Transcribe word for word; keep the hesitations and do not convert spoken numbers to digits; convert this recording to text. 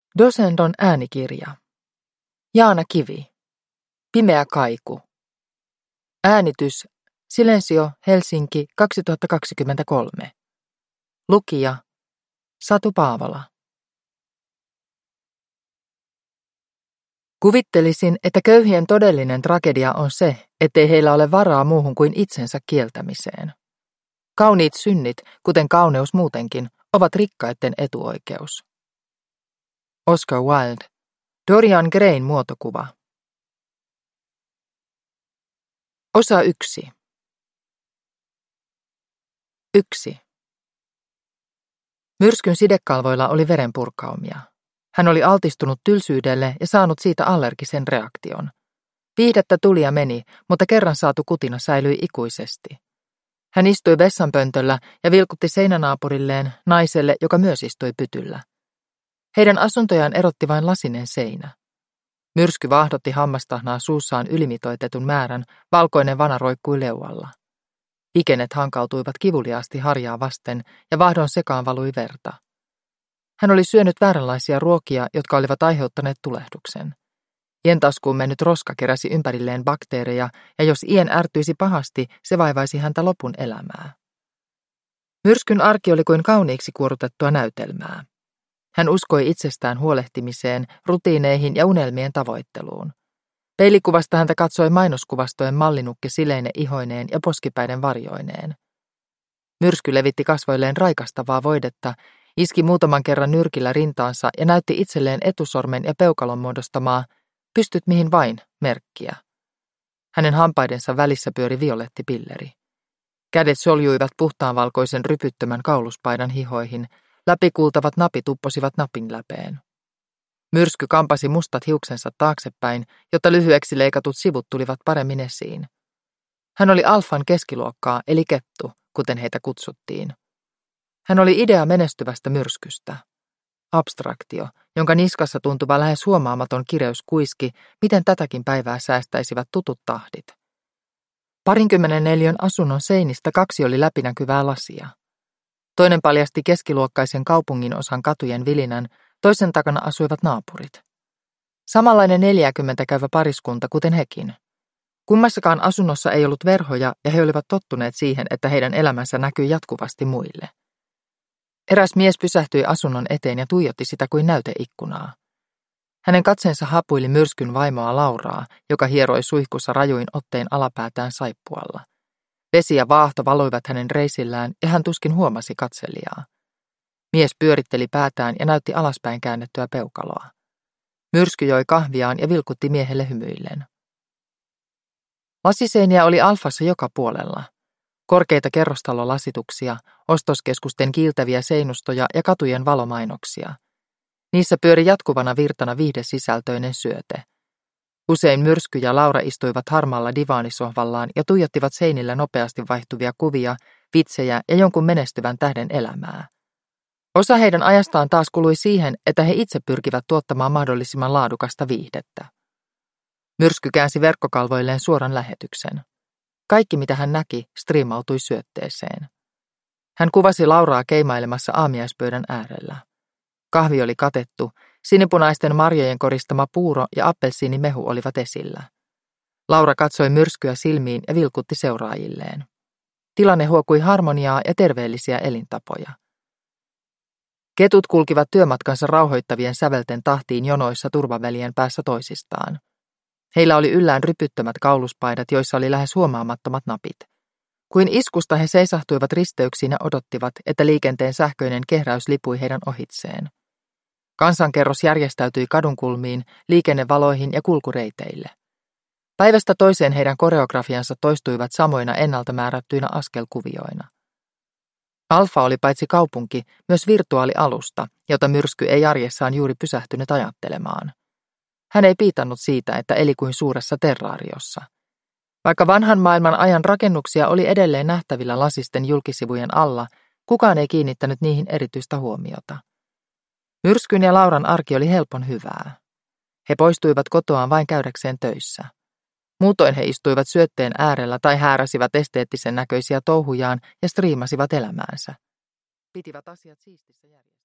Dosendon äänikirja. Jaana Kivi. Pimeä kaiku. Äänitys Silensio Helsinki kaksituhattakaksikymmentäkolme. Lukija Satu Paavola. Kuvittelisin, että köyhien todellinen tragedia on se, ettei heillä ole varaa muuhun kuin itsensä kieltämiseen. Kauniit synnit, kuten kauneus muutenkin, ovat rikkaiden etuoikeus. Oscar Wilde. Dorian Grayn muotokuva. Osa yksi. Yksi. Myrskyn sidekalvoilla oli verenpurkaumia. Hän oli altistunut tylsyydelle ja saanut siitä allergisen reaktion. Viihdettä tuli ja meni, mutta kerran saatu kutina säilyi ikuisesti. Hän istui vessanpöntöllä ja vilkutti seinänaapurilleen, naiselle, joka myös istui pytyllä. Heidän asuntojaan erotti vain lasinen seinä. Myrsky vaahdotti hammastahnaa suussaan ylimitoitetun määrän, valkoinen vana roikkui leualla. Ikenet hankautuivat kivuliaasti harjaa vasten ja vaahdon sekaan valui verta. Hän oli syönyt vääränlaisia ruokia, jotka olivat aiheuttaneet tulehduksen. Ientaskuun mennyt roska keräsi ympärilleen bakteereja, ja jos Ien ärtyisi pahasti, se vaivaisi häntä lopun elämää. Myrskyn arki oli kuin kauniiksi kuorutettua näytelmää. Hän uskoi itsestään huolehtimiseen, rutiineihin ja unelmien tavoitteluun. Peilikuvasta häntä katsoi mainoskuvastojen mallinukke sileine ihoineen ja poskipäiden varjoineen. Myrsky levitti kasvoilleen raikastavaa voidetta, iski muutaman kerran nyrkillä rintaansa ja näytti itselleen etusormen ja peukalon muodostamaa "pystyt mihin vain" merkkiä. Hänen hampaidensa välissä pyöri violettipilleri. Kädet soljuivat puhtaanvalkoisen rypyttömän kauluspaidan hihoihin, läpikuultavat napit upposivat napin läpeen. Myrsky kampasi mustat hiuksensa taaksepäin, jotta lyhyeksi leikatut sivut tulivat paremmin esiin. Hän oli alfan keskiluokkaa, eli kettu, kuten heitä kutsuttiin. Hän oli idea menestyvästä myrskystä. Abstraktio, jonka niskassa tuntuva lähes huomaamaton kireys kuiski, miten tätäkin päivää säästäisivät tutut tahdit. Parinkymmenen neliön asunnon seinistä kaksi oli läpinäkyvää lasia. Toinen paljasti keskiluokkaisen kaupungin osan katujen vilinän, toisen takana asuivat naapurit. Samanlainen neljäkymmentä käyvä pariskunta, kuten hekin. Kummassakaan asunnossa ei ollut verhoja, ja he olivat tottuneet siihen, että heidän elämänsä näkyi jatkuvasti muille. Eräs mies pysähtyi asunnon eteen ja tuijotti sitä kuin näyteikkunaa. Hänen katseensa hapuili Myrskyn vaimoa Lauraa, joka hieroi suihkussa rajuin ottein alapäätään saippualla. Vesi ja vaahto valoivat hänen reisillään, ja hän tuskin huomasi katselijaa. Mies pyöritteli päätään ja näytti alaspäin käännettyä peukaloa. Myrsky joi kahviaan ja vilkutti miehelle hymyillen. Lasiseiniä oli alfassa joka puolella. Korkeita kerrostalolasituksia, ostoskeskusten kiiltäviä seinustoja ja katujen valomainoksia. Niissä pyöri jatkuvana virtana viihdesisältöinen syöte. Usein Myrsky ja Laura istuivat harmaalla divaanisohvallaan ja tuijottivat seinillä nopeasti vaihtuvia kuvia, vitsejä ja jonkun menestyvän tähden elämää. Osa heidän ajastaan taas kului siihen, että he itse pyrkivät tuottamaan mahdollisimman laadukasta viihdettä. Myrsky käänsi verkkokalvoilleen suoran lähetyksen. Kaikki, mitä hän näki, striimautui syötteeseen. Hän kuvasi Lauraa keimailemassa aamiaispöydän äärellä. Kahvi oli katettu, sinipunaisten marjojen koristama puuro ja appelsiinimehu olivat esillä. Laura katsoi Myrskyä silmiin ja vilkutti seuraajilleen. Tilanne huokui harmoniaa ja terveellisiä elintapoja. Ketut kulkivat työmatkansa rauhoittavien sävelten tahtiin jonoissa turvavälien päässä toisistaan. Heillä oli yllään rypyttömät kauluspaidat, joissa oli lähes huomaamattomat napit. Kuin iskusta he seisahtuivat risteyksiin ja odottivat, että liikenteen sähköinen kehräys lipui heidän ohitseen. Kansankerros järjestäytyi kadunkulmiin, liikennevaloihin ja kulkureiteille. Päivästä toiseen heidän koreografiansa toistuivat samoina ennalta määrättyinä askelkuvioina. Alfa oli paitsi kaupunki, myös virtuaalialusta, jota Myrsky ei arjessaan juuri pysähtynyt ajattelemaan. Hän ei piitannut siitä, että eli kuin suuressa terraariossa. Vaikka vanhan maailman ajan rakennuksia oli edelleen nähtävillä lasisten julkisivujen alla, kukaan ei kiinnittänyt niihin erityistä huomiota. Myrskyn ja Lauran arki oli helpon hyvää. He poistuivat kotoaan vain käydäkseen töissä. Muutoin he istuivat syötteen äärellä tai hääräsivät esteettisen näköisiä touhujaan ja striimasivat elämäänsä. Pitivät asiat siistissä järjestyksessä.